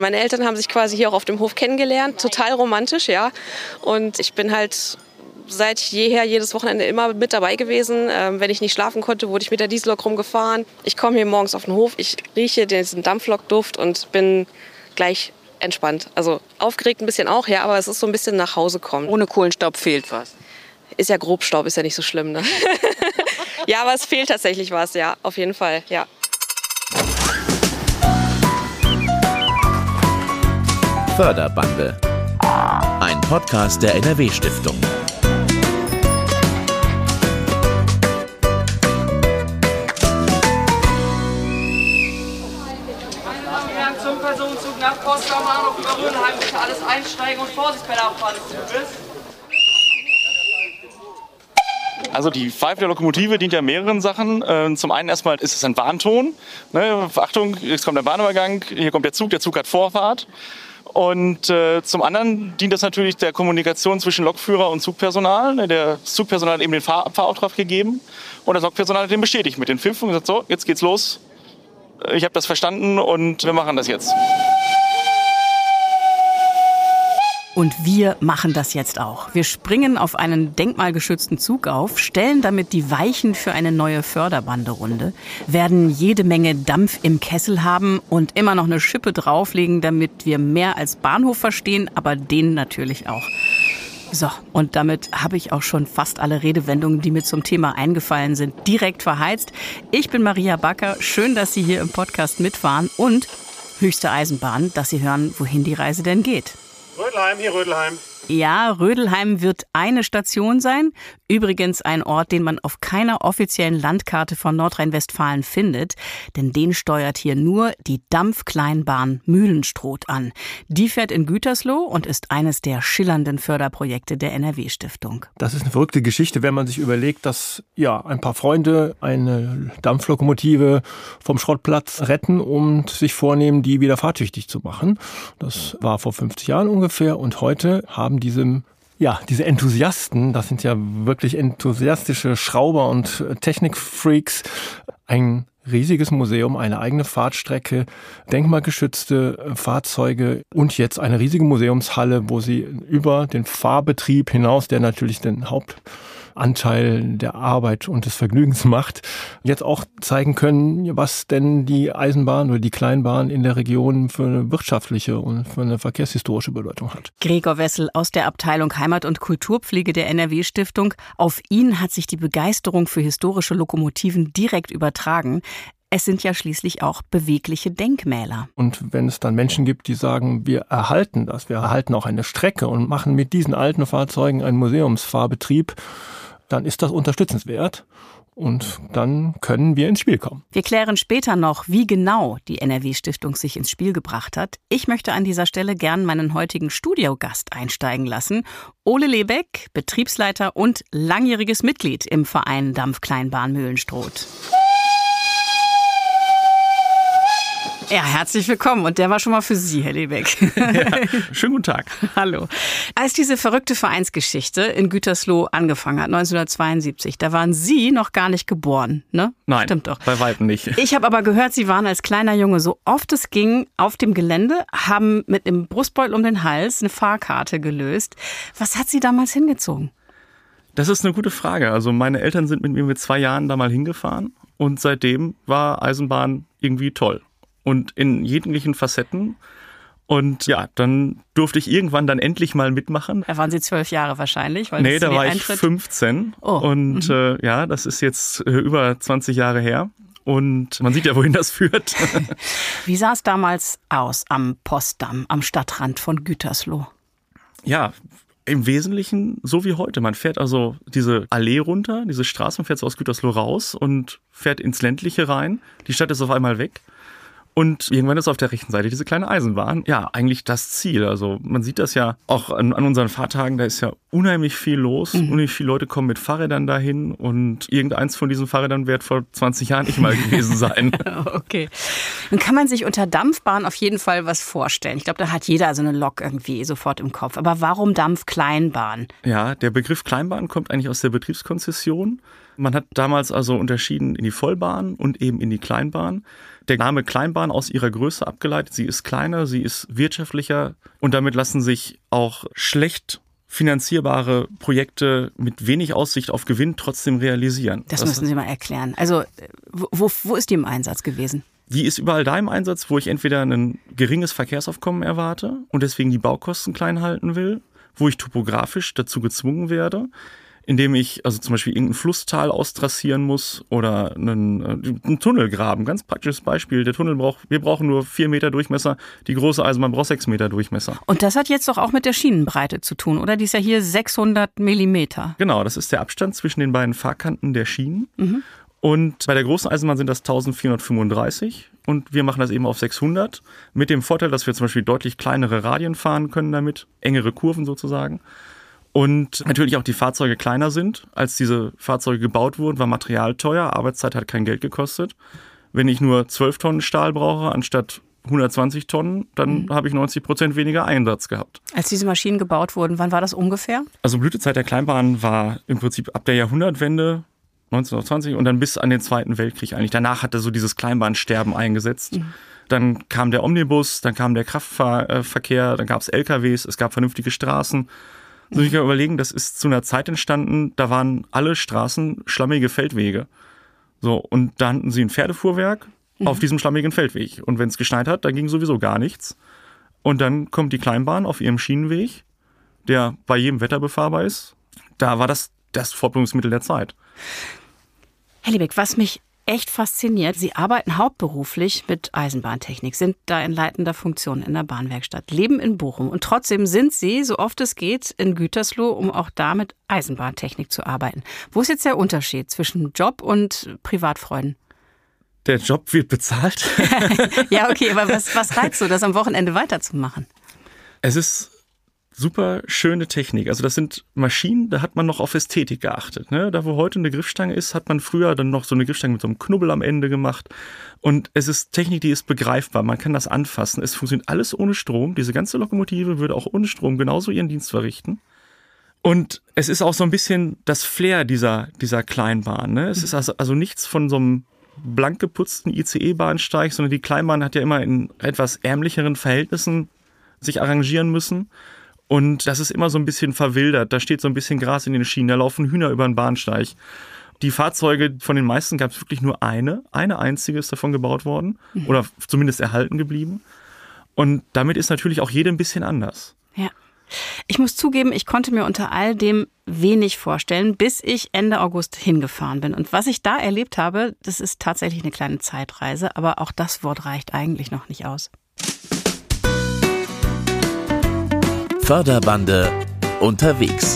Meine Eltern haben sich quasi hier auch auf dem Hof kennengelernt, total romantisch, ja. Und ich bin halt seit jeher jedes Wochenende immer mit dabei gewesen. Wenn ich nicht schlafen konnte, wurde ich mit der Diesellok rumgefahren. Ich komme hier morgens auf den Hof, ich rieche diesen Dampflokduft und bin gleich entspannt. Also aufgeregt ein bisschen auch, ja, aber es ist so ein bisschen nach Hause kommen. Ohne Kohlenstaub fehlt was. Ist ja Grobstaub, ist ja nicht so schlimm, ne? Ja, aber es fehlt tatsächlich was, ja, auf jeden Fall, ja. Förderbande. Ein Podcast der NRW-Stiftung. Zum Personenzug nach Potsdam, Bahnhof über Rödelheim, bitte alles einsteigen und Vorsicht bei der Abfahrt des Zuges. Also die Pfeife der Lokomotive dient ja mehreren Sachen. Zum einen erstmal ist es ein Warnton. Ne? Achtung, jetzt kommt der Bahnübergang, hier kommt der Zug hat Vorfahrt. Und zum anderen dient das natürlich der Kommunikation zwischen Lokführer und Zugpersonal. Der Zugpersonal hat eben den Fahrauftrag gegeben und das Lokpersonal hat den bestätigt mit den Pfiffen und gesagt, so, jetzt geht's los. Ich habe das verstanden und wir machen das jetzt. Und wir machen das jetzt auch. Wir springen auf einen denkmalgeschützten Zug auf, stellen damit die Weichen für eine neue Förderbanderunde, werden jede Menge Dampf im Kessel haben und immer noch eine Schippe drauflegen, damit wir mehr als Bahnhof verstehen, aber den natürlich auch. So, und damit habe ich auch schon fast alle Redewendungen, die mir zum Thema eingefallen sind, direkt verheizt. Ich bin Maria Backer. Schön, dass Sie hier im Podcast mitfahren und höchste Eisenbahn, dass Sie hören, wohin die Reise denn geht. Rödelheim, hier Rödelheim. Ja, Rödelheim wird eine Station sein. Übrigens ein Ort, den man auf keiner offiziellen Landkarte von Nordrhein-Westfalen findet. Denn den steuert hier nur die Dampfkleinbahn Mühlenstrot an. Die fährt in Gütersloh und ist eines der schillernden Förderprojekte der NRW-Stiftung. Das ist eine verrückte Geschichte, wenn man sich überlegt, dass ein paar Freunde eine Dampflokomotive vom Schrottplatz retten und sich vornehmen, die wieder fahrtüchtig zu machen. Das war vor 50 Jahren ungefähr und heute haben diese Enthusiasten, das sind ja wirklich enthusiastische Schrauber und Technikfreaks, ein riesiges Museum, eine eigene Fahrtstrecke, denkmalgeschützte Fahrzeuge und jetzt eine riesige Museumshalle, wo sie über den Fahrbetrieb hinaus, der natürlich den Hauptanteil der Arbeit und des Vergnügens macht, jetzt auch zeigen können, was denn die Eisenbahn oder die Kleinbahn in der Region für eine wirtschaftliche und für eine verkehrshistorische Bedeutung hat. Gregor Wessel aus der Abteilung Heimat- und Kulturpflege der NRW-Stiftung. Auf ihn hat sich die Begeisterung für historische Lokomotiven direkt übertragen. Es sind ja schließlich auch bewegliche Denkmäler. Und wenn es dann Menschen gibt, die sagen, wir erhalten das, wir erhalten auch eine Strecke und machen mit diesen alten Fahrzeugen einen Museumsfahrbetrieb, dann ist das unterstützenswert und dann können wir ins Spiel kommen. Wir klären später noch, wie genau die NRW-Stiftung sich ins Spiel gebracht hat. Ich möchte an dieser Stelle gern meinen heutigen Studiogast einsteigen lassen. Ole Lebeck, Betriebsleiter und langjähriges Mitglied im Verein Dampfkleinbahn Mühlenstrot. Ja, herzlich willkommen. Und der war schon mal für Sie, Herr Lebeck. Ja, schönen guten Tag. Hallo. Als diese verrückte Vereinsgeschichte in Gütersloh angefangen hat, 1972, da waren Sie noch gar nicht geboren, ne? Nein, stimmt doch. Bei weitem nicht. Ich habe aber gehört, Sie waren als kleiner Junge so oft es ging auf dem Gelände, haben mit einem Brustbeutel um den Hals eine Fahrkarte gelöst. Was hat Sie damals hingezogen? Das ist eine gute Frage. Also meine Eltern sind mit mir mit 2 Jahren da mal hingefahren und seitdem war Eisenbahn irgendwie toll. Und in jeglichen Facetten. Und ja, dann durfte ich irgendwann dann endlich mal mitmachen. Da waren Sie 12 Jahre wahrscheinlich. Weil nee, da war ich 15. Oh. Und das ist jetzt über 20 Jahre her. Und man sieht ja, wohin das führt. Wie sah es damals aus am Postdamm, am Stadtrand von Gütersloh? Ja, im Wesentlichen so wie heute. Man fährt also diese Allee runter, diese Straße, man fährt so aus Gütersloh raus und fährt ins Ländliche rein. Die Stadt ist auf einmal weg. Und irgendwann ist auf der rechten Seite diese kleine Eisenbahn. Ja, eigentlich das Ziel. Also man sieht das ja auch an unseren Fahrtagen, da ist ja unheimlich viel los. Unheimlich viele Leute kommen mit Fahrrädern dahin und irgendeins von diesen Fahrrädern wird vor 20 Jahren nicht mal gewesen sein. Okay. Dann kann man sich unter Dampfbahn auf jeden Fall was vorstellen. Ich glaube, da hat jeder so eine Lok irgendwie sofort im Kopf. Aber warum Dampfkleinbahn? Ja, der Begriff Kleinbahn kommt eigentlich aus der Betriebskonzession. Man hat damals also unterschieden in die Vollbahn und eben in die Kleinbahn. der Name Kleinbahn aus ihrer Größe abgeleitet. Sie ist kleiner, sie ist wirtschaftlicher und damit lassen sich auch schlecht finanzierbare Projekte mit wenig Aussicht auf Gewinn trotzdem realisieren. Das müssen Sie mal erklären. Also wo ist die im Einsatz gewesen? Die ist überall da im Einsatz, wo ich entweder ein geringes Verkehrsaufkommen erwarte und deswegen die Baukosten klein halten will, wo ich topografisch dazu gezwungen werde, indem ich also zum Beispiel irgendein Flusstal austrassieren muss oder einen Tunnel graben. Ganz praktisches Beispiel. Wir brauchen nur 4 Meter Durchmesser, die große Eisenbahn braucht 6 Meter Durchmesser. Und das hat jetzt doch auch mit der Schienenbreite zu tun, oder? Die ist ja hier 600 Millimeter. Genau, das ist der Abstand zwischen den beiden Fahrkanten der Schienen. Und bei der großen Eisenbahn sind das 1435 und wir machen das eben auf 600 mit dem Vorteil, dass wir zum Beispiel deutlich kleinere Radien fahren können damit, engere Kurven sozusagen. Und natürlich auch die Fahrzeuge kleiner sind. Als diese Fahrzeuge gebaut wurden, war Material teuer, Arbeitszeit hat kein Geld gekostet. Wenn ich nur 12 Tonnen Stahl brauche, anstatt 120 Tonnen, dann habe ich 90% weniger Einsatz gehabt. Als diese Maschinen gebaut wurden, wann war das ungefähr? Also Blütezeit der Kleinbahn war im Prinzip ab der Jahrhundertwende, 1920 und dann bis an den Zweiten Weltkrieg eigentlich. Danach hatte so dieses Kleinbahnsterben eingesetzt. Dann kam der Omnibus, dann kam der Kraftverkehr, dann gab es LKWs, es gab vernünftige Straßen. Also ich kann überlegen, das ist zu einer Zeit entstanden, da waren alle Straßen schlammige Feldwege. So, und da hatten sie ein Pferdefuhrwerk auf diesem schlammigen Feldweg. Und wenn es geschneit hat, dann ging sowieso gar nichts. Und dann kommt die Kleinbahn auf ihrem Schienenweg, der bei jedem Wetter befahrbar ist. Da war das Fortbewegungsmittel der Zeit. Herr Liebeck, was mich echt fasziniert, Sie arbeiten hauptberuflich mit Eisenbahntechnik, sind da in leitender Funktion in der Bahnwerkstatt, leben in Bochum und trotzdem sind Sie, so oft es geht, in Gütersloh, um auch da mit Eisenbahntechnik zu arbeiten. Wo ist jetzt der Unterschied zwischen Job und Privatfreuden? Der Job wird bezahlt. Ja, okay, aber was reizt so, das am Wochenende weiterzumachen? Es ist super schöne Technik. Also das sind Maschinen, da hat man noch auf Ästhetik geachtet. Ne? Da, wo heute eine Griffstange ist, hat man früher dann noch so eine Griffstange mit so einem Knubbel am Ende gemacht. Und es ist Technik, die ist begreifbar. Man kann das anfassen. Es funktioniert alles ohne Strom. Diese ganze Lokomotive würde auch ohne Strom genauso ihren Dienst verrichten. Und es ist auch so ein bisschen das Flair dieser Kleinbahn. Ne? Es ist also nichts von so einem blank geputzten ICE-Bahnsteig, sondern die Kleinbahn hat ja immer in etwas ärmlicheren Verhältnissen sich arrangieren müssen. Und das ist immer so ein bisschen verwildert. Da steht so ein bisschen Gras in den Schienen, da laufen Hühner über den Bahnsteig. Die Fahrzeuge von den meisten gab es wirklich nur eine einzige ist davon gebaut worden oder zumindest erhalten geblieben. Und damit ist natürlich auch jede ein bisschen anders. Ja. Ich muss zugeben, ich konnte mir unter all dem wenig vorstellen, bis ich Ende August hingefahren bin. Und was ich da erlebt habe, das ist tatsächlich eine kleine Zeitreise, aber auch das Wort reicht eigentlich noch nicht aus. Förderbande unterwegs.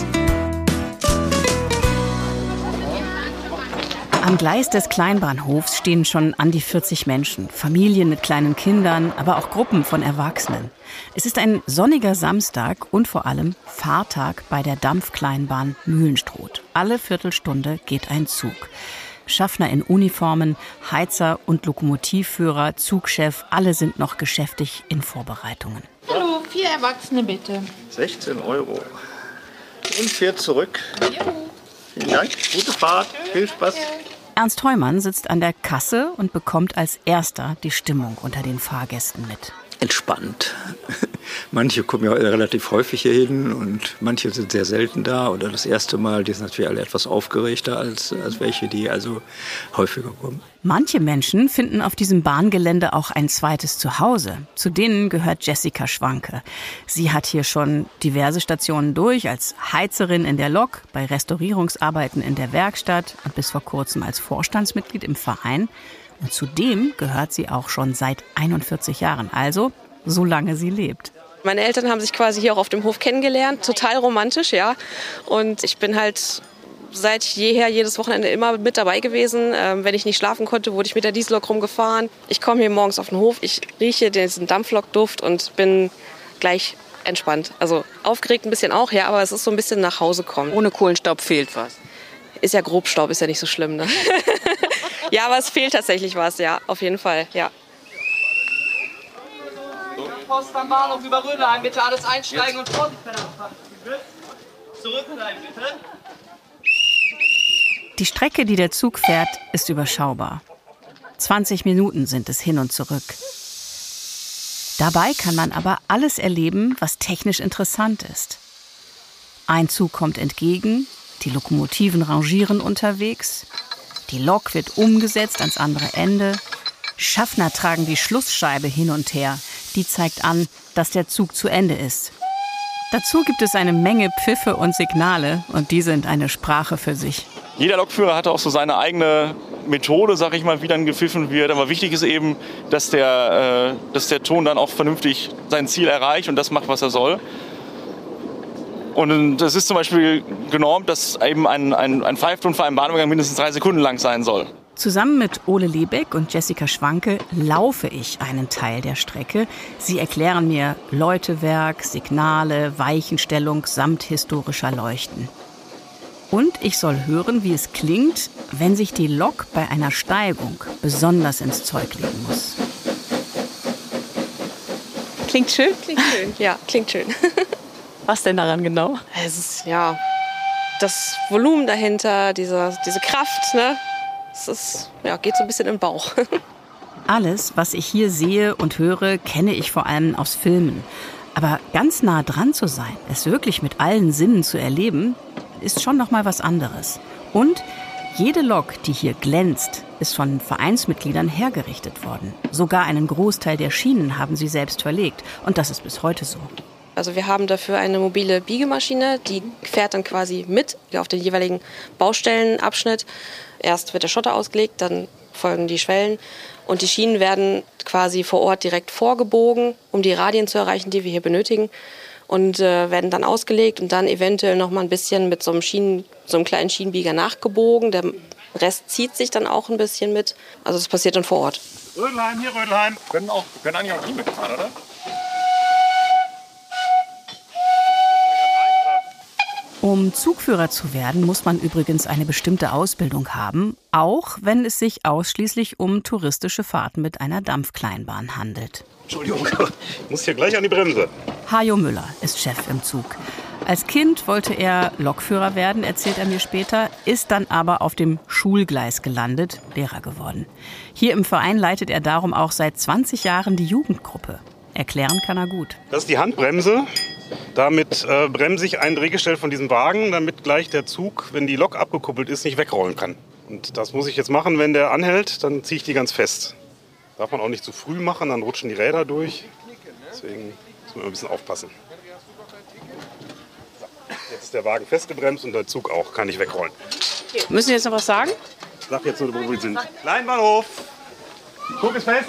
Am Gleis des Kleinbahnhofs stehen schon an die 40 Menschen, Familien mit kleinen Kindern, aber auch Gruppen von Erwachsenen. Es ist ein sonniger Samstag und vor allem Fahrtag bei der Dampfkleinbahn Mühlenstrot. Alle Viertelstunde geht ein Zug. Schaffner in Uniformen, Heizer und Lokomotivführer, Zugchef, alle sind noch geschäftig in Vorbereitungen. Hallo, 4 Erwachsene bitte. 16 € und fährt zurück. Vielen Dank, gute Fahrt, viel Spaß. Ernst Heumann sitzt an der Kasse und bekommt als erster die Stimmung unter den Fahrgästen mit. Entspannt. Manche kommen ja relativ häufig hier hin und manche sind sehr selten da oder das erste Mal. Die sind natürlich alle etwas aufgeregter als welche, die also häufiger kommen. Manche Menschen finden auf diesem Bahngelände auch ein zweites Zuhause. Zu denen gehört Jessica Schwanke. Sie hat hier schon diverse Stationen durch, als Heizerin in der Lok, bei Restaurierungsarbeiten in der Werkstatt und bis vor kurzem als Vorstandsmitglied im Verein. Und zudem gehört sie auch schon seit 41 Jahren, also solange sie lebt. Meine Eltern haben sich quasi hier auch auf dem Hof kennengelernt, total romantisch, ja. Und ich bin halt seit jeher jedes Wochenende immer mit dabei gewesen. Wenn ich nicht schlafen konnte, wurde ich mit der Diesellok rumgefahren. Ich komme hier morgens auf den Hof, ich rieche diesen Dampflokduft und bin gleich entspannt. Also aufgeregt ein bisschen auch, ja, aber es ist so ein bisschen nach Hause kommen. Ohne Kohlenstaub fehlt was. Ist ja Grobstaub, ist ja nicht so schlimm, ne? Ja, aber es fehlt tatsächlich was, ja, auf jeden Fall, ja. Post am Bahnhof über Rödelheim, bitte alles einsteigen und Vorsicht bei der Abfahrt. Zurückbleiben, bitte. Die Strecke, die der Zug fährt, ist überschaubar. 20 Minuten sind es hin und zurück. Dabei kann man aber alles erleben, was technisch interessant ist. Ein Zug kommt entgegen, die Lokomotiven rangieren unterwegs, die Lok wird umgesetzt ans andere Ende. Schaffner tragen die Schlussscheibe hin und her. Die zeigt an, dass der Zug zu Ende ist. Dazu gibt es eine Menge Pfiffe und Signale und die sind eine Sprache für sich. Jeder Lokführer hat auch so seine eigene Methode, sag ich mal, wie dann gepfiffen wird. Aber wichtig ist eben, dass der Ton dann auch vernünftig sein Ziel erreicht und das macht, was er soll. Und es ist zum Beispiel genormt, dass eben ein Pfeifton für einen Bahnübergang mindestens 3 Sekunden lang sein soll. Zusammen mit Ole Lebeck und Jessica Schwanke laufe ich einen Teil der Strecke. Sie erklären mir Läutewerk, Signale, Weichenstellung samt historischer Leuchten. Und ich soll hören, wie es klingt, wenn sich die Lok bei einer Steigung besonders ins Zeug legen muss. Klingt schön? Klingt schön, ja, klingt schön. Was denn daran genau? Es ist, ja, das Volumen dahinter, diese Kraft, ne? Es ist, ja, geht so ein bisschen im Bauch. Alles, was ich hier sehe und höre, kenne ich vor allem aus Filmen. Aber ganz nah dran zu sein, es wirklich mit allen Sinnen zu erleben, ist schon noch mal was anderes. Und jede Lok, die hier glänzt, ist von Vereinsmitgliedern hergerichtet worden. Sogar einen Großteil der Schienen haben sie selbst verlegt. Und das ist bis heute so. Also wir haben dafür eine mobile Biegemaschine, die fährt dann quasi mit auf den jeweiligen Baustellenabschnitt. Erst wird der Schotter ausgelegt, dann folgen die Schwellen und die Schienen werden quasi vor Ort direkt vorgebogen, um die Radien zu erreichen, die wir hier benötigen, und werden dann ausgelegt und dann eventuell noch mal ein bisschen mit so einem kleinen Schienenbieger nachgebogen. Der Rest zieht sich dann auch ein bisschen mit. Also das passiert dann vor Ort. Rödelheim, hier Rödelheim. Können eigentlich auch die mitfahren, oder? Um Zugführer zu werden, muss man übrigens eine bestimmte Ausbildung haben, auch wenn es sich ausschließlich um touristische Fahrten mit einer Dampfkleinbahn handelt. Entschuldigung, ich muss hier gleich an die Bremse. Hajo Müller ist Chef im Zug. Als Kind wollte er Lokführer werden, erzählt er mir später, ist dann aber auf dem Schulgleis gelandet, Lehrer geworden. Hier im Verein leitet er darum auch seit 20 Jahren die Jugendgruppe. Erklären kann er gut. Das ist die Handbremse. Damit bremse ich ein Drehgestell von diesem Wagen, damit gleich der Zug, wenn die Lok abgekuppelt ist, nicht wegrollen kann. Und das muss ich jetzt machen, wenn der anhält, dann ziehe ich die ganz fest. Darf man auch nicht zu früh machen, dann rutschen die Räder durch. Deswegen muss man ein bisschen aufpassen. Jetzt ist der Wagen festgebremst und der Zug auch, kann nicht wegrollen. Müssen Sie jetzt noch was sagen? Ich sag jetzt nur, wo wir sind. Kleinbahnhof. Zug ist fest.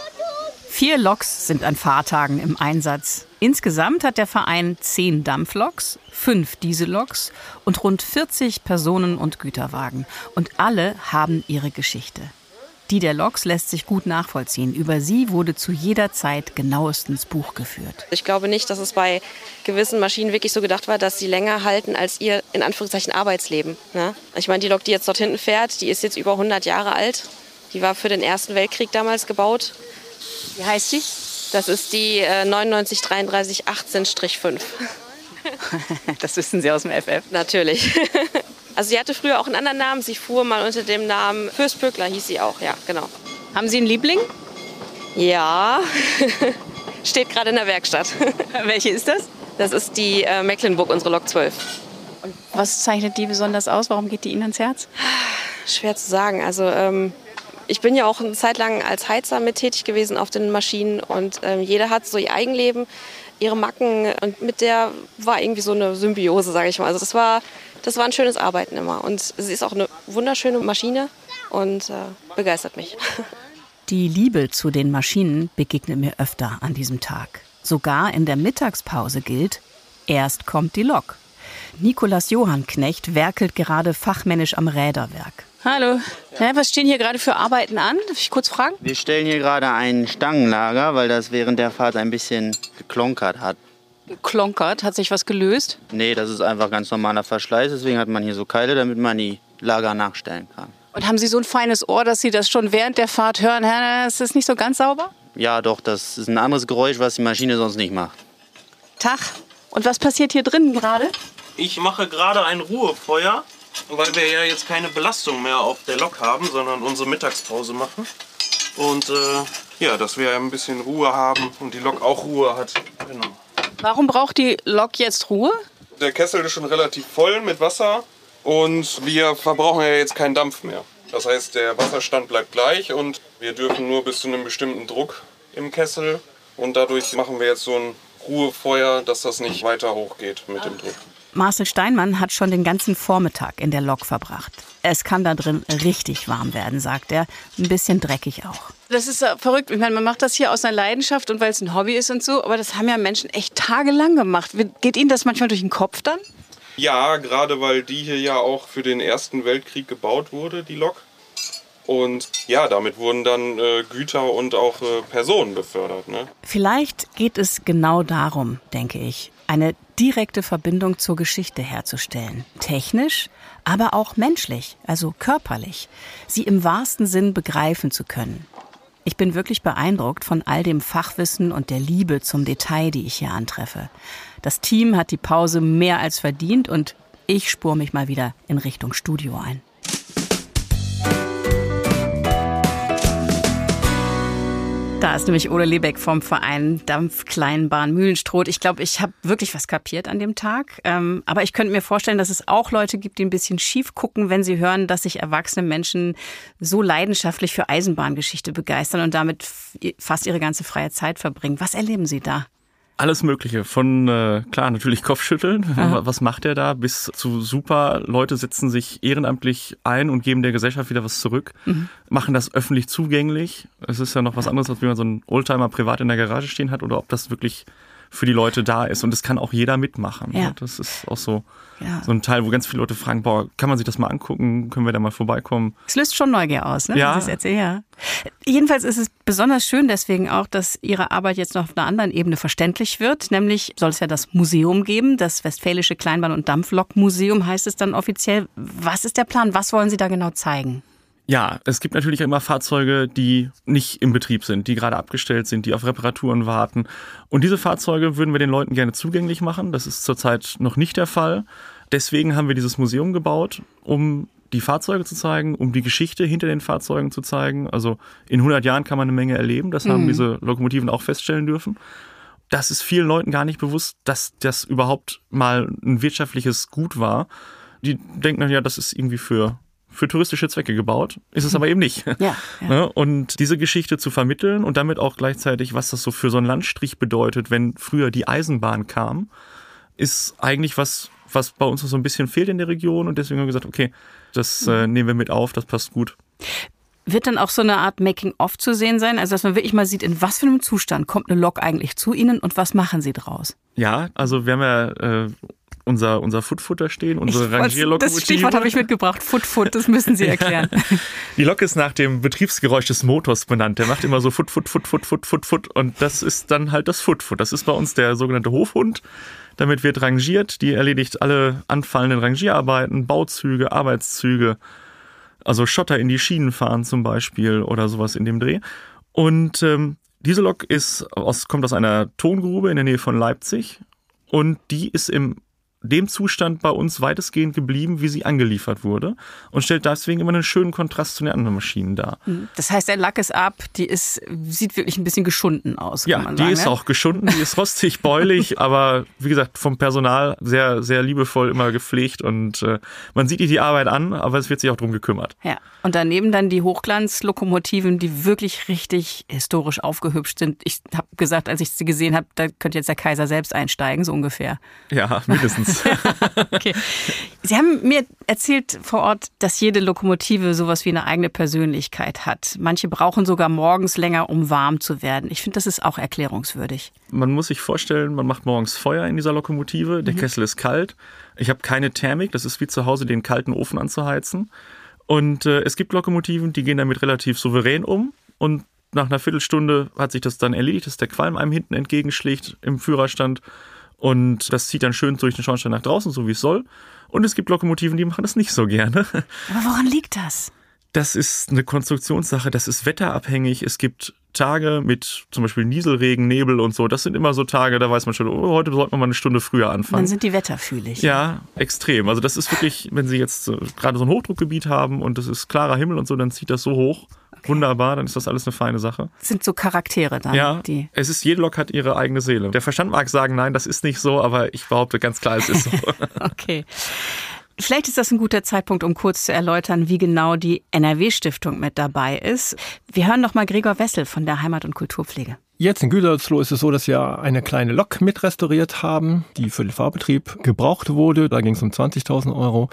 4 Loks sind an Fahrtagen im Einsatz. Insgesamt hat der Verein 10 Dampfloks, 5 Dieselloks und rund 40 Personen- und Güterwagen. Und alle haben ihre Geschichte. Die der Loks lässt sich gut nachvollziehen. Über sie wurde zu jeder Zeit genauestens Buch geführt. Ich glaube nicht, dass es bei gewissen Maschinen wirklich so gedacht war, dass sie länger halten als ihr, in Anführungszeichen, Arbeitsleben. Ne? Ich meine, die Lok, die jetzt dort hinten fährt, die ist jetzt über 100 Jahre alt. Die war für den Ersten Weltkrieg damals gebaut. Wie heißt die? Das ist die 9933 18-5. Das wissen Sie aus dem FF? Natürlich. Also sie hatte früher auch einen anderen Namen. Sie fuhr mal unter dem Namen Fürstpöckler, hieß sie auch. Ja, genau. Haben Sie einen Liebling? Ja, steht gerade in der Werkstatt. Welche ist das? Das ist die Mecklenburg, unsere Lok 12. Und was zeichnet die besonders aus? Warum geht die Ihnen ans Herz? Schwer zu sagen. Also ich bin ja auch eine Zeit lang als Heizer mit tätig gewesen auf den Maschinen und jeder hat so ihr Eigenleben, ihre Macken und mit der war irgendwie so eine Symbiose, sage ich mal. Also das war ein schönes Arbeiten immer und sie ist auch eine wunderschöne Maschine und begeistert mich. Die Liebe zu den Maschinen begegnet mir öfter an diesem Tag. Sogar in der Mittagspause gilt, erst kommt die Lok. Nikolaus Johannknecht werkelt gerade fachmännisch am Räderwerk. Hallo. Ja, was stehen hier gerade für Arbeiten an? Darf ich kurz fragen? Wir stellen hier gerade ein Stangenlager, weil das während der Fahrt ein bisschen geklonkert hat. Geklonkert? Hat sich was gelöst? Nee, das ist einfach ganz normaler Verschleiß. Deswegen hat man hier so Keile, damit man die Lager nachstellen kann. Und haben Sie so ein feines Ohr, dass Sie das schon während der Fahrt hören? Ist das nicht so ganz sauber? Ja, doch. Das ist ein anderes Geräusch, was die Maschine sonst nicht macht. Tag. Und was passiert hier drinnen gerade? Ich mache gerade ein Ruhefeuer, weil wir ja jetzt keine Belastung mehr auf der Lok haben, sondern unsere Mittagspause machen. Und dass wir ein bisschen Ruhe haben und die Lok auch Ruhe hat. Genau. Warum braucht die Lok jetzt Ruhe? Der Kessel ist schon relativ voll mit Wasser und wir verbrauchen ja jetzt keinen Dampf mehr. Das heißt, der Wasserstand bleibt gleich und wir dürfen nur bis zu einem bestimmten Druck im Kessel. Und dadurch machen wir jetzt so ein Ruhefeuer, dass das nicht weiter hochgeht mit dem Druck. Marcel Steinmann hat schon den ganzen Vormittag in der Lok verbracht. Es kann da drin richtig warm werden, sagt er. Ein bisschen dreckig auch. Das ist verrückt. Ich meine, man macht das hier aus einer Leidenschaft und weil es ein Hobby ist und so. Aber das haben ja Menschen echt tagelang gemacht. Geht Ihnen das manchmal durch den Kopf dann? Ja, gerade weil die hier ja auch für den Ersten Weltkrieg gebaut wurde, die Lok. Und ja, damit wurden dann Güter und auch Personen befördert. Ne? Vielleicht geht es genau darum, denke ich, eine direkte Verbindung zur Geschichte herzustellen. Technisch, aber auch menschlich, also körperlich. Sie im wahrsten Sinn begreifen zu können. Ich bin wirklich beeindruckt von all dem Fachwissen und der Liebe zum Detail, die ich hier antreffe. Das Team hat die Pause mehr als verdient und ich spure mich mal wieder in Richtung Studio ein. Da ist nämlich Ole Lebeck vom Verein Dampfkleinbahn Mühlenstrot. Ich glaube, ich habe wirklich was kapiert an dem Tag. Aber ich könnte mir vorstellen, dass es auch Leute gibt, die ein bisschen schief gucken, wenn sie hören, dass sich erwachsene Menschen so leidenschaftlich für Eisenbahngeschichte begeistern und damit fast ihre ganze freie Zeit verbringen. Was erleben Sie da? Alles Mögliche. Von, klar, natürlich Kopfschütteln. Aha. Was macht der da? Bis zu super Leute setzen sich ehrenamtlich ein und geben der Gesellschaft wieder was zurück. Mhm. Machen das öffentlich zugänglich. Es ist ja noch was anderes, als wenn man so einen Oldtimer privat in der Garage stehen hat oder ob das wirklich für die Leute da ist. Und das kann auch jeder mitmachen. Ja. Das ist auch so ein Teil, wo ganz viele Leute fragen, boah, kann man sich das mal angucken? Können wir da mal vorbeikommen? Es löst schon Neugier aus, ne? Ja. Ja. Jedenfalls ist es besonders schön deswegen auch, dass Ihre Arbeit jetzt noch auf einer anderen Ebene verständlich wird. Nämlich soll es ja das Museum geben, das Westfälische Kleinbahn- und Dampflokmuseum heißt es dann offiziell. Was ist der Plan? Was wollen Sie da genau zeigen? Ja, es gibt natürlich immer Fahrzeuge, die nicht im Betrieb sind, die gerade abgestellt sind, die auf Reparaturen warten. Und diese Fahrzeuge würden wir den Leuten gerne zugänglich machen. Das ist zurzeit noch nicht der Fall. Deswegen haben wir dieses Museum gebaut, um die Fahrzeuge zu zeigen, um die Geschichte hinter den Fahrzeugen zu zeigen. Also in 100 Jahren kann man eine Menge erleben. Das haben diese Lokomotiven auch feststellen dürfen. Das ist vielen Leuten gar nicht bewusst, dass das überhaupt mal ein wirtschaftliches Gut war. Die denken, ja, das ist irgendwie für touristische Zwecke gebaut, ist es aber eben nicht. Ja. Und diese Geschichte zu vermitteln und damit auch gleichzeitig, was das so für so einen Landstrich bedeutet, wenn früher die Eisenbahn kam, ist eigentlich was bei uns so ein bisschen fehlt in der Region. Und deswegen haben wir gesagt, okay, das nehmen wir mit auf, das passt gut. Wird dann auch so eine Art Making-of zu sehen sein? Also dass man wirklich mal sieht, in was für einem Zustand kommt eine Lok eigentlich zu Ihnen und was machen Sie draus? Ja, also wir haben ja unser Footfooter stehen, unsere Rangierlokomotive. Das Stichwort habe ich mitgebracht, Foot, das müssen Sie erklären. Ja. Die Lok ist nach dem Betriebsgeräusch des Motors benannt. Der macht immer so Foot. Und das ist dann halt das Foot. Das ist bei uns der sogenannte Hofhund. Damit wird rangiert. Die erledigt alle anfallenden Rangierarbeiten, Bauzüge, Arbeitszüge, also Schotter in die Schienen fahren zum Beispiel oder sowas in dem Dreh. Und diese Lok kommt aus einer Tongrube in der Nähe von Leipzig und die ist in dem Zustand bei uns weitestgehend geblieben, wie sie angeliefert wurde und stellt deswegen immer einen schönen Kontrast zu den anderen Maschinen dar. Das heißt, der Lack ist ab, sieht wirklich ein bisschen geschunden aus, kann man sagen. Ja, die ist auch geschunden, die ist rostig, beulig, aber wie gesagt, vom Personal sehr, sehr liebevoll immer gepflegt und man sieht ihr die Arbeit an, aber es wird sich auch drum gekümmert. Ja, und daneben dann die Hochglanzlokomotiven, die wirklich richtig historisch aufgehübscht sind. Ich habe gesagt, als ich sie gesehen habe, da könnte jetzt der Kaiser selbst einsteigen, so ungefähr. Ja, mindestens. Okay. Sie haben mir erzählt vor Ort, dass jede Lokomotive sowas wie eine eigene Persönlichkeit hat. Manche brauchen sogar morgens länger, um warm zu werden. Ich finde, das ist auch erklärungswürdig. Man muss sich vorstellen, man macht morgens Feuer in dieser Lokomotive. Der Kessel ist kalt. Ich habe keine Thermik. Das ist wie zu Hause, den kalten Ofen anzuheizen. Und es gibt Lokomotiven, die gehen damit relativ souverän um. Und nach einer Viertelstunde hat sich das dann erledigt, dass der Qualm einem hinten entgegenschlägt im Führerstand. Und das zieht dann schön durch den Schornstein nach draußen, so wie es soll. Und es gibt Lokomotiven, die machen das nicht so gerne. Aber woran liegt das? Das ist eine Konstruktionssache, das ist wetterabhängig. Es gibt Tage mit zum Beispiel Nieselregen, Nebel und so. Das sind immer so Tage, da weiß man schon, heute sollte man mal eine Stunde früher anfangen. Dann sind die wetterfühlig. Ja, extrem. Also das ist wirklich, wenn Sie jetzt gerade so ein Hochdruckgebiet haben und es ist klarer Himmel und so, dann zieht das so hoch. wunderbar, dann ist das alles eine feine Sache. Das sind so Charaktere dann. Ja, die. Jede Lok hat ihre eigene Seele. Der Verstand mag sagen, nein, das ist nicht so, aber ich behaupte ganz klar, es ist so. Okay. Vielleicht ist das ein guter Zeitpunkt, um kurz zu erläutern, wie genau die NRW-Stiftung mit dabei ist. Wir hören noch mal Gregor Wessel von der Heimat- und Kulturpflege. Jetzt in Gütersloh ist es so, dass wir eine kleine Lok mit restauriert haben, die für den Fahrbetrieb gebraucht wurde. Da ging es um 20.000 €.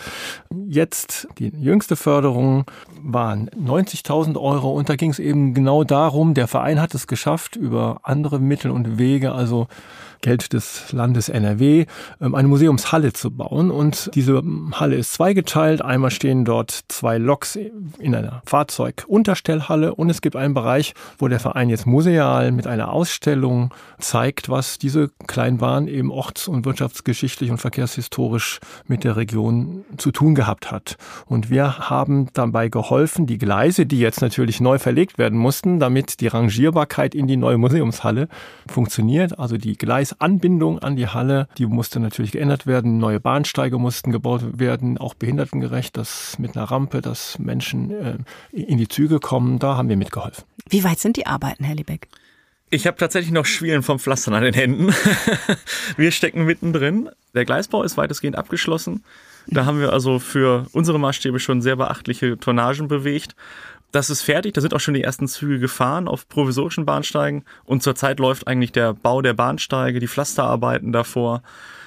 Jetzt, die jüngste Förderung waren 90.000 € und da ging es eben genau darum, der Verein hat es geschafft, über andere Mittel und Wege, also Geld des Landes NRW, eine Museumshalle zu bauen. Und diese Halle ist zweigeteilt. Einmal stehen dort 2 Loks in einer Fahrzeugunterstellhalle und es gibt einen Bereich, wo der Verein jetzt museal mit einer Ausstellung zeigt, was diese Kleinbahn eben orts- und wirtschaftsgeschichtlich und verkehrshistorisch mit der Region zu tun gehabt hat. Und wir haben dabei geholfen, die Gleise, die jetzt natürlich neu verlegt werden mussten, damit die Rangierbarkeit in die neue Museumshalle funktioniert, also die Gleisanbindung an die Halle, die musste natürlich geändert werden. Neue Bahnsteige mussten gebaut werden, auch behindertengerecht, dass mit einer Rampe, dass Menschen in die Züge kommen. Da haben wir mitgeholfen. Wie weit sind die Arbeiten, Herr Liebeck? Ich habe tatsächlich noch Schwielen vom Pflastern an den Händen. Wir stecken mittendrin. Der Gleisbau ist weitestgehend abgeschlossen. Da haben wir also für unsere Maßstäbe schon sehr beachtliche Tonnagen bewegt. Das ist fertig, da sind auch schon die ersten Züge gefahren auf provisorischen Bahnsteigen und zurzeit läuft eigentlich der Bau der Bahnsteige, die Pflasterarbeiten davor.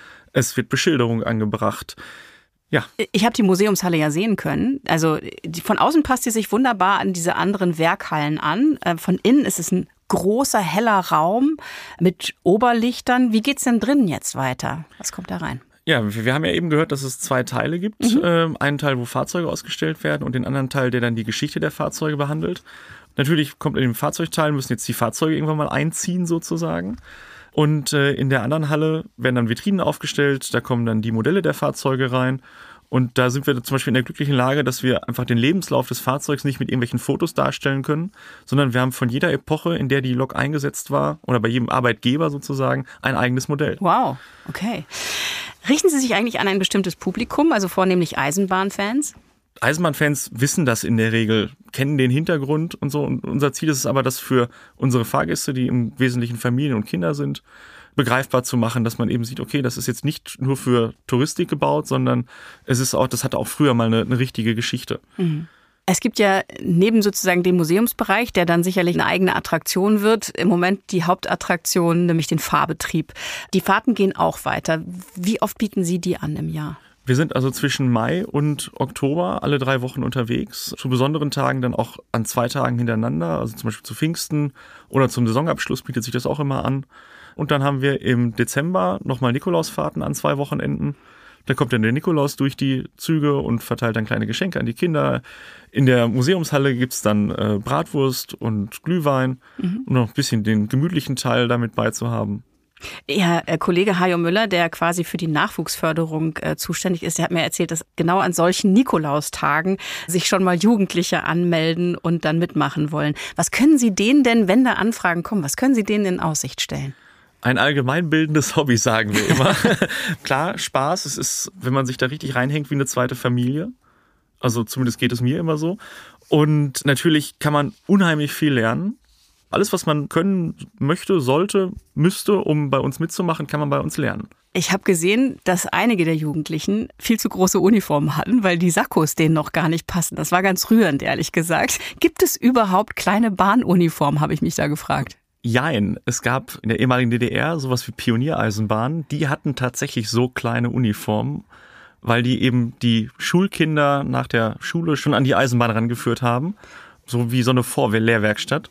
Es wird Beschilderung angebracht. Ja. Ich habe die Museumshalle ja sehen können. Also von außen passt sie sich wunderbar an diese anderen Werkhallen an. Von innen ist es ein großer, heller Raum mit Oberlichtern. Wie geht's denn drinnen jetzt weiter? Was kommt da rein? Ja, wir haben ja eben gehört, dass es 2 Teile gibt. Einen Teil, wo Fahrzeuge ausgestellt werden und den anderen Teil, der dann die Geschichte der Fahrzeuge behandelt. Natürlich kommt in dem Fahrzeugteil, müssen jetzt die Fahrzeuge irgendwann mal einziehen sozusagen. Und in der anderen Halle werden dann Vitrinen aufgestellt, da kommen dann die Modelle der Fahrzeuge rein. Und da sind wir zum Beispiel in der glücklichen Lage, dass wir einfach den Lebenslauf des Fahrzeugs nicht mit irgendwelchen Fotos darstellen können, sondern wir haben von jeder Epoche, in der die Lok eingesetzt war, oder bei jedem Arbeitgeber sozusagen, ein eigenes Modell. Wow, okay. Richten Sie sich eigentlich an ein bestimmtes Publikum, also vornehmlich Eisenbahnfans? Eisenbahnfans wissen das in der Regel, kennen den Hintergrund und so. Und unser Ziel ist es aber, das für unsere Fahrgäste, die im Wesentlichen Familien und Kinder sind, begreifbar zu machen, dass man eben sieht, okay, das ist jetzt nicht nur für Touristik gebaut, sondern es ist auch, das hatte auch früher mal eine richtige Geschichte. Mhm. Es gibt ja neben sozusagen dem Museumsbereich, der dann sicherlich eine eigene Attraktion wird, im Moment die Hauptattraktion, nämlich den Fahrbetrieb. Die Fahrten gehen auch weiter. Wie oft bieten Sie die an im Jahr? Wir sind also zwischen Mai und Oktober alle 3 Wochen unterwegs. Zu besonderen Tagen dann auch an 2 Tagen hintereinander, also zum Beispiel zu Pfingsten oder zum Saisonabschluss bietet sich das auch immer an. Und dann haben wir im Dezember nochmal Nikolausfahrten an 2 Wochenenden. Da kommt dann der Nikolaus durch die Züge und verteilt dann kleine Geschenke an die Kinder. In der Museumshalle gibt's dann Bratwurst und Glühwein, um noch ein bisschen den gemütlichen Teil damit beizuhaben. Ja, Kollege Hajo Müller, der quasi für die Nachwuchsförderung zuständig ist, der hat mir erzählt, dass genau an solchen Nikolaustagen sich schon mal Jugendliche anmelden und dann mitmachen wollen. Was können Sie denen denn, wenn da Anfragen kommen, was können Sie denen in Aussicht stellen? Ein allgemeinbildendes Hobby, sagen wir immer. Klar, Spaß, es ist, wenn man sich da richtig reinhängt, wie eine zweite Familie. Also zumindest geht es mir immer so. Und natürlich kann man unheimlich viel lernen. Alles, was man können möchte, sollte, müsste, um bei uns mitzumachen, kann man bei uns lernen. Ich habe gesehen, dass einige der Jugendlichen viel zu große Uniformen hatten, weil die Sakkos denen noch gar nicht passen. Das war ganz rührend, ehrlich gesagt. Gibt es überhaupt kleine Bahnuniformen, habe ich mich da gefragt. Jein. Es gab in der ehemaligen DDR sowas wie Pioniereisenbahnen. Die hatten tatsächlich so kleine Uniformen, weil die eben die Schulkinder nach der Schule schon an die Eisenbahn rangeführt haben. So wie so eine Vorlehrwerkstatt.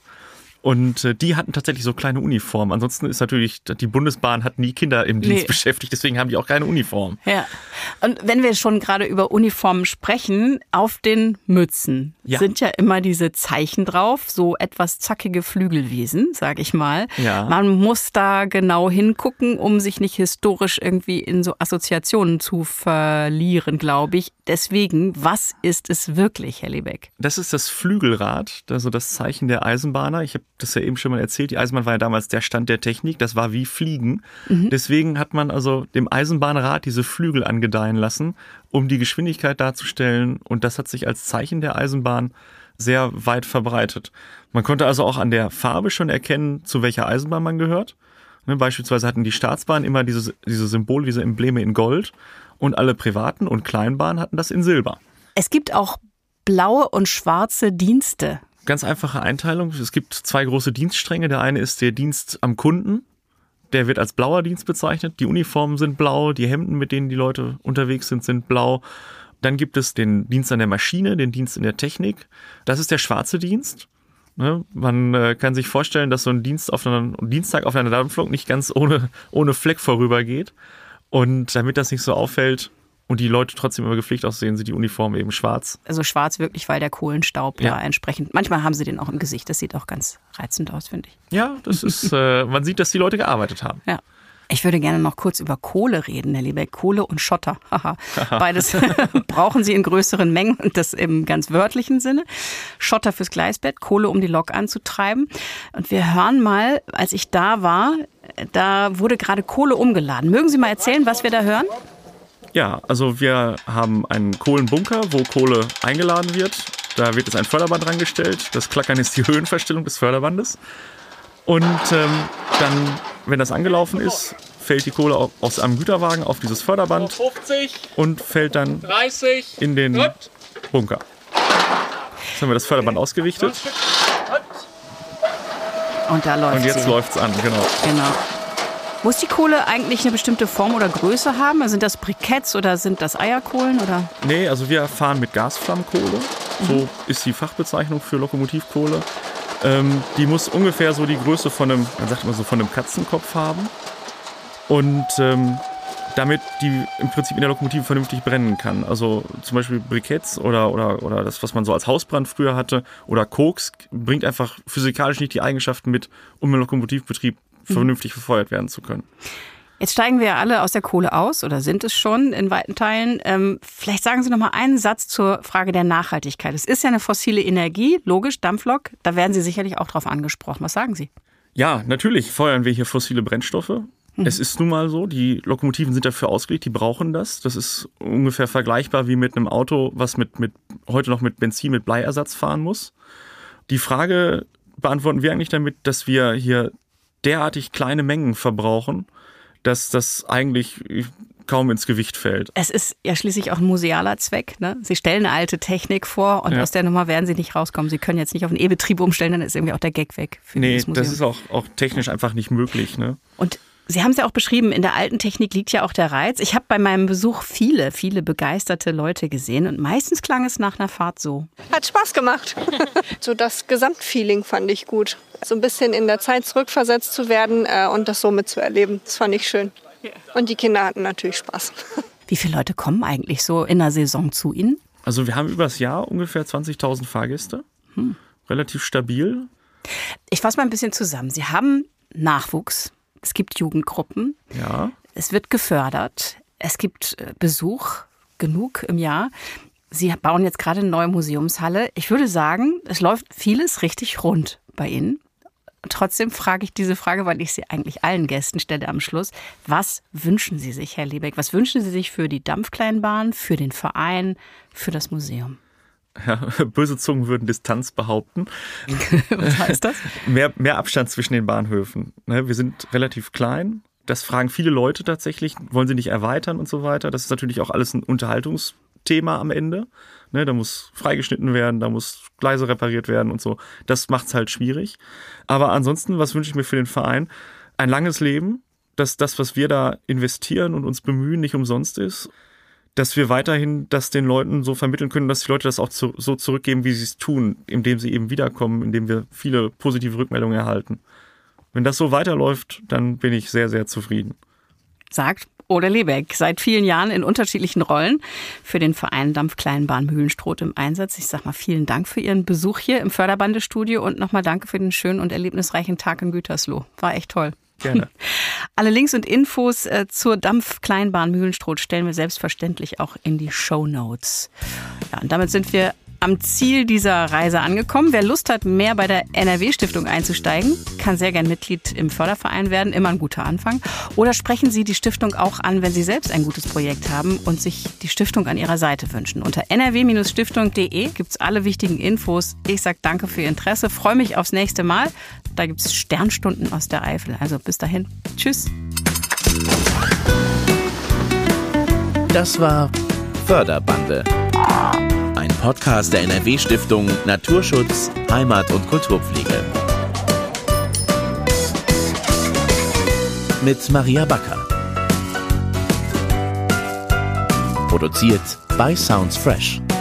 Und die hatten tatsächlich so kleine Uniformen. Ansonsten ist natürlich, die Bundesbahn hat nie Kinder im Dienst beschäftigt, deswegen haben die auch keine Uniform. Ja. Und wenn wir schon gerade über Uniformen sprechen, auf den Mützen sind ja immer diese Zeichen drauf, so etwas zackige Flügelwesen, sag ich mal. Ja. Man muss da genau hingucken, um sich nicht historisch irgendwie in so Assoziationen zu verlieren, glaube ich. Deswegen, was ist es wirklich, Herr Liebeck? Das ist das Flügelrad, also das Zeichen der Eisenbahner. Ich habe das ja eben schon mal erzählt, die Eisenbahn war ja damals der Stand der Technik, das war wie Fliegen. Deswegen hat man also dem Eisenbahnrad diese Flügel angedeihen lassen, um die Geschwindigkeit darzustellen. Und das hat sich als Zeichen der Eisenbahn sehr weit verbreitet. Man konnte also auch an der Farbe schon erkennen, zu welcher Eisenbahn man gehört. Beispielsweise hatten die Staatsbahnen immer diese Symbole, diese Embleme in Gold und alle privaten und Kleinbahnen hatten das in Silber. Es gibt auch blaue und schwarze Dienste. Ganz einfache Einteilung. Es gibt 2 große Dienststränge. Der eine ist der Dienst am Kunden. Der wird als blauer Dienst bezeichnet. Die Uniformen sind blau, die Hemden, mit denen die Leute unterwegs sindบDann gibt es den Dienst an der Maschine, den Dienst in der Technik. Das ist der schwarze Dienst. Man kann sich vorstellen, dass so ein Dienstag auf einer Dampflok nicht ganz ohne Fleck vorübergeht. Und damit das nicht so auffällt und die Leute trotzdem immer gepflegt aussehen, sind die Uniformen eben schwarz. Also schwarz wirklich, weil der Kohlenstaub da entsprechend, manchmal haben sie den auch im Gesicht. Das sieht auch ganz reizend aus, finde ich. Ja, das ist, man sieht, dass die Leute gearbeitet haben. Ja. Ich würde gerne noch kurz über Kohle reden, Herr Liebeck. Kohle und Schotter. Beides brauchen Sie in größeren Mengen und das im ganz wörtlichen Sinne. Schotter fürs Gleisbett, Kohle, um die Lok anzutreiben. Und wir hören mal, als ich da war, da wurde gerade Kohle umgeladen. Mögen Sie mal erzählen, was wir da hören? Ja, also wir haben einen Kohlenbunker, wo Kohle eingeladen wird. Da wird jetzt ein Förderband dran gestellt. Das Klackern ist die Höhenverstellung des Förderbandes. Und dann, wenn das angelaufen ist, fällt die Kohle aus einem Güterwagen auf dieses Förderband 50, und fällt dann 30, in den Bunker. Jetzt haben wir das Förderband ausgerichtet. Und da läuft Und jetzt läuft's an, genau. Muss die Kohle eigentlich eine bestimmte Form oder Größe haben? Also sind das Briketts oder sind das Eierkohlen? Oder? Nee, also wir fahren mit Gasflammkohle. So ist die Fachbezeichnung für Lokomotivkohle. Die muss ungefähr so die Größe von einem Katzenkopf haben. Und damit die im Prinzip in der Lokomotive vernünftig brennen kann. Also zum Beispiel Briketts oder das, was man so als Hausbrand früher hatte, oder Koks, bringt einfach physikalisch nicht die Eigenschaften mit, um im Lokomotivbetrieb vernünftig verfeuert werden zu können. Jetzt steigen wir ja alle aus der Kohle aus oder sind es schon in weiten Teilen. Vielleicht sagen Sie noch mal einen Satz zur Frage der Nachhaltigkeit. Es ist ja eine fossile Energie, logisch, Dampflok. Da werden Sie sicherlich auch drauf angesprochen. Was sagen Sie? Ja, natürlich feuern wir hier fossile Brennstoffe. Es ist nun mal so, die Lokomotiven sind dafür ausgelegt, die brauchen das. Das ist ungefähr vergleichbar wie mit einem Auto, was heute noch mit Benzin, mit Bleiersatz fahren muss. Die Frage beantworten wir eigentlich damit, dass wir hier derartig kleine Mengen verbrauchen, dass das eigentlich kaum ins Gewicht fällt. Es ist ja schließlich auch ein musealer Zweck. Ne? Sie stellen eine alte Technik vor und aus der Nummer werden Sie nicht rauskommen. Sie können jetzt nicht auf einen E-Betrieb umstellen, dann ist irgendwie auch der Gag weg. Nee, das ist auch technisch einfach nicht möglich. Ne? Und Sie haben es ja auch beschrieben, in der alten Technik liegt ja auch der Reiz. Ich habe bei meinem Besuch viele begeisterte Leute gesehen und meistens klang es nach einer Fahrt so. Hat Spaß gemacht. So das Gesamtfeeling fand ich gut. So ein bisschen in der Zeit zurückversetzt zu werden und das so mitzuerleben, das fand ich schön. Und die Kinder hatten natürlich Spaß. Wie viele Leute kommen eigentlich so in der Saison zu Ihnen? Also wir haben übers Jahr ungefähr 20.000 Fahrgäste. Relativ stabil. Ich fasse mal ein bisschen zusammen. Sie haben Nachwuchs. Es gibt Jugendgruppen, es wird gefördert, es gibt Besuch, genug im Jahr. Sie bauen jetzt gerade eine neue Museumshalle. Ich würde sagen, es läuft vieles richtig rund bei Ihnen. Trotzdem frage ich diese Frage, weil ich sie eigentlich allen Gästen stelle am Schluss. Was wünschen Sie sich, Herr Liebeck? Was wünschen Sie sich für die Dampfkleinbahn, für den Verein, für das Museum? Ja, böse Zungen würden Distanz behaupten. Was heißt das? Mehr Abstand zwischen den Bahnhöfen. Wir sind relativ klein. Das fragen viele Leute tatsächlich. Wollen sie nicht erweitern und so weiter? Das ist natürlich auch alles ein Unterhaltungsthema am Ende. Da muss freigeschnitten werden, da muss Gleise repariert werden und so. Das macht es halt schwierig. Aber ansonsten, was wünsche ich mir für den Verein? Ein langes Leben, dass das, was wir da investieren und uns bemühen, nicht umsonst ist. Dass wir weiterhin das den Leuten so vermitteln können, dass die Leute das auch so zurückgeben, wie sie es tun, indem sie eben wiederkommen, indem wir viele positive Rückmeldungen erhalten. Wenn das so weiterläuft, dann bin ich sehr, sehr zufrieden. Sagt Ole Liebeck, seit vielen Jahren in unterschiedlichen Rollen für den Verein Dampfkleinbahn Mühlenstrot im Einsatz. Ich sage mal vielen Dank für Ihren Besuch hier im Förderbandestudio und nochmal danke für den schönen und erlebnisreichen Tag in Gütersloh. War echt toll. Gerne. Alle Links und Infos zur Dampfkleinbahn Mühlenstrot stellen wir selbstverständlich auch in die Shownotes. Ja, und damit sind wir am Ziel dieser Reise angekommen. Wer Lust hat, mehr bei der NRW-Stiftung einzusteigen, kann sehr gern Mitglied im Förderverein werden. Immer ein guter Anfang. Oder sprechen Sie die Stiftung auch an, wenn Sie selbst ein gutes Projekt haben und sich die Stiftung an Ihrer Seite wünschen. Unter nrw-stiftung.de gibt's alle wichtigen Infos. Ich sage danke für Ihr Interesse, freue mich aufs nächste Mal. Da gibt's Sternstunden aus der Eifel. Also bis dahin. Tschüss. Das war Förderbande. Ein Podcast der NRW-Stiftung Naturschutz, Heimat und Kulturpflege. Mit Maria Backer. Produziert bei Sounds Fresh.